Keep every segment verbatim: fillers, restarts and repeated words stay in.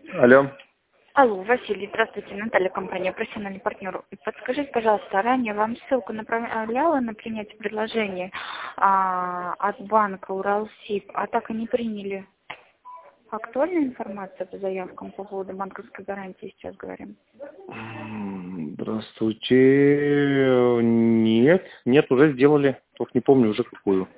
Алло. Алло, Василий, здравствуйте, Наталья, компания «Профессиональный партнер». Подскажите, пожалуйста, ранее вам ссылку направляла на принятие предложения а, от банка Уралсиб, а так и не приняли. Актуальная информация по заявкам по поводу банковской гарантии сейчас говорим? Здравствуйте. Нет, нет, уже сделали. Только не помню уже какую.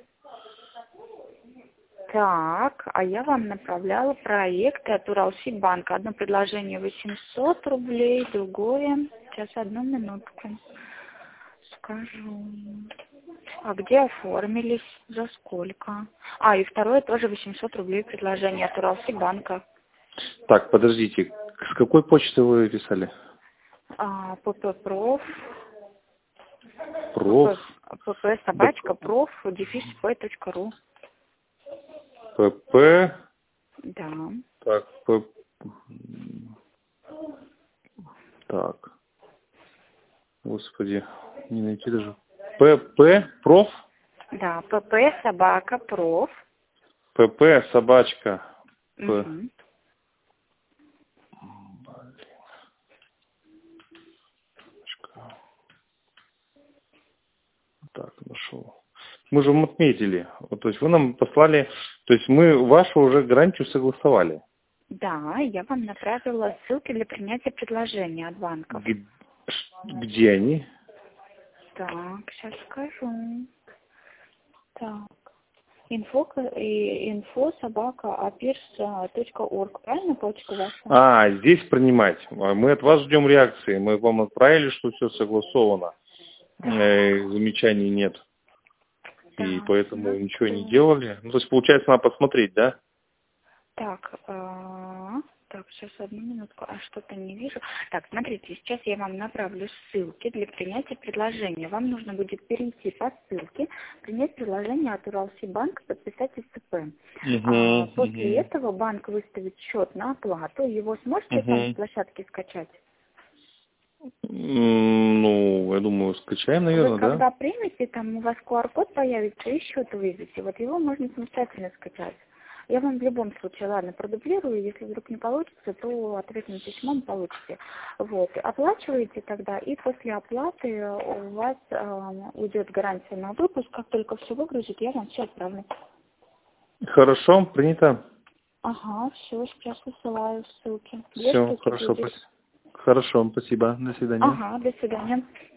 Так, а я вам направляла проекты от Уралсиббанка. Одно предложение восемьсот рублей, другое... Сейчас, одну минутку. Скажу. А где оформились? За сколько? А, и второе тоже восемьсот рублей предложение от Уралсиббанка. Так, подождите. С какой почты вы писали? А, ПП-проф. Проф. ПП собачка проф дефис п точка ру. ПП. Да. Так, П... Так. Господи, не найти даже. ПП, проф. Да, ПП собака проф. ПП, собачка. П. Угу. Так, нашел. Мы же вам отметили. Вот, то есть вы нам послали, то есть мы вашу уже гарантию согласовали. Да, я вам направила ссылки для принятия предложения от банков. Г- Где они? Так, сейчас скажу. Так. Инфо, и инфо собака апирс точка орг. Правильно почта ваша? А, здесь принимать. Мы от вас ждем реакции. Мы вам отправили, что все согласовано. Э, замечаний нет. И Так, поэтому ничего не смотрю. делали. Ну, то есть, получается, надо посмотреть, да? Так, а, так, сейчас одну минутку, а что-то не вижу. Так, смотрите, сейчас я вам направлю ссылки для принятия предложения. Вам нужно будет перейти по ссылке, принять предложение от Уралсиббанка, подписать СЦП. Угу, А, после угу, этого банк выставит счет на оплату. Его сможете там с угу. площадки скачать? Ну, я думаю, скачаем, Вы наверное, да? когда примете, там у вас ку ар код появится и счет выведете. Вот его можно самостоятельно скачать. Я вам в любом случае, ладно, продублирую. Если вдруг не получится, то ответным письмом получите. Вот. Оплачиваете тогда, и после оплаты у вас э, уйдет гарантия на выпуск. Как только все выгрузит, я вам все отправлю. Хорошо, принято. Ага, все, сейчас высылаю ссылки. Две Все, штуки хорошо, будет. спасибо. Хорошо, спасибо. До свидания. Ага, до свидания.